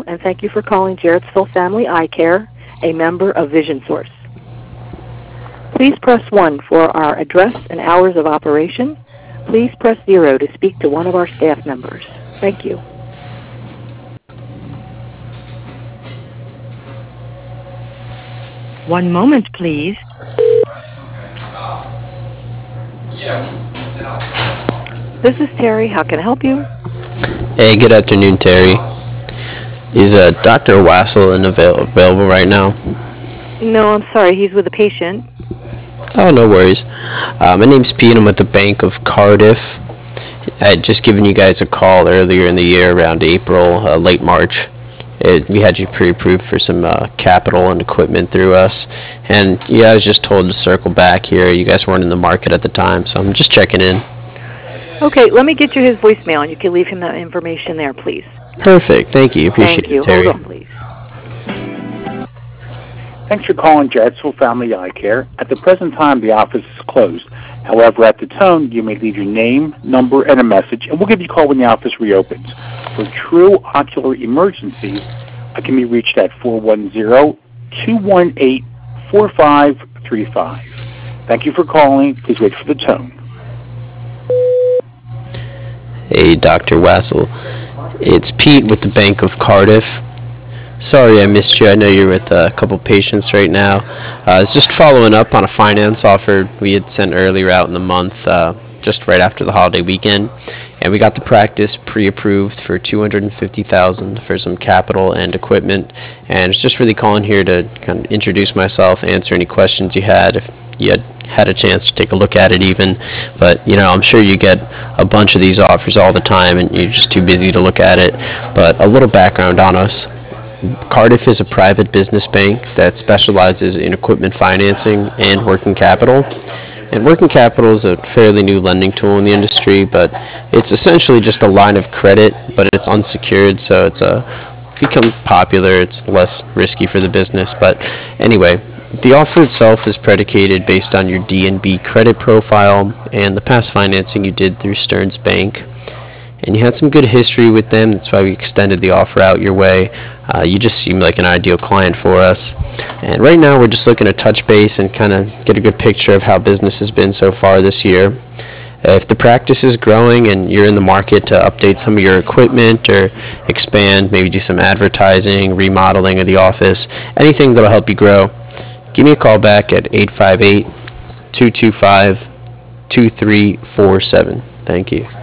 and thank you for calling Jarrettsville Family Eye Care, a member of Vision Source. Please press 1 for our address and hours of operation. Please press 0 to speak to one of our staff members. Thank you. One moment, please. This is Terry. How can I help you? Hey, good afternoon, Terry. Is Dr. Wassel available right now? No, I'm sorry. He's with a patient. Oh, no worries. My name's Pete. I'm with the Bank of Cardiff. I had just given you guys a call earlier in the year, around April, late March. We had you pre-approved for some capital and equipment through us. And yeah, I was just told to circle back here. You guys weren't in the market at the time, so I'm just checking in. Okay, let me get you his voicemail, and you can leave him that information there, please. Perfect. Thank you. Appreciate it, Terry. Hold on, please. Thanks for calling Jarrettsville Family Eye Care. At the present time, the office is closed. However, at the tone, you may leave your name, number, and a message, and we'll give you a call when the office reopens. For true ocular emergencies, I can be reached at 410-218-4535. Thank you for calling. Please wait for the tone. Hey, Dr. Wassel. It's Pete with the Bank of Cardiff. Sorry I missed you. I know you're with a couple patients right now. I was just following up on a finance offer we had sent earlier out in the month, just right after the holiday weekend. And we got the practice pre-approved for $250,000 for some capital and equipment. And it's just really calling here to kind of introduce myself, answer any questions you had, if you had a chance to take a look at it even. But, you know, I'm sure you get a bunch of these offers all the time and you're just too busy to look at it. But a little background on us. Cardiff is a private business bank that specializes in equipment financing and working capital. And working capital is a fairly new lending tool in the industry, but it's essentially just a line of credit, but it's unsecured, so it's become popular. It's less risky for the business. But anyway, the offer itself is predicated based on your D&B credit profile and the past financing you did through Stearns Bank. And you had some good history with them. That's why we extended the offer out your way. You just seem like an ideal client for us. And right now we're just looking to touch base and kind of get a good picture of how business has been so far this year. If the practice is growing and you're in the market to update some of your equipment or expand, maybe do some advertising, remodeling of the office, anything that'll help you grow, give me a call back at 858-225-2347. Thank you.